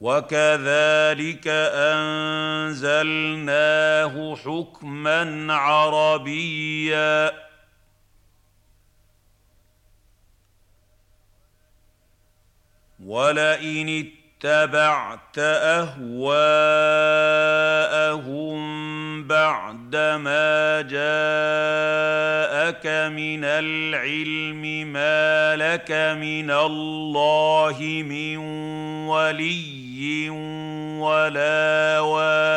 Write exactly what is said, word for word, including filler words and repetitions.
وكذلك أنزلناه حكما عربيا ولئن اتبعت أهواءهم بعدما جاءك من العلم ما لك من الله من ولي ولا واق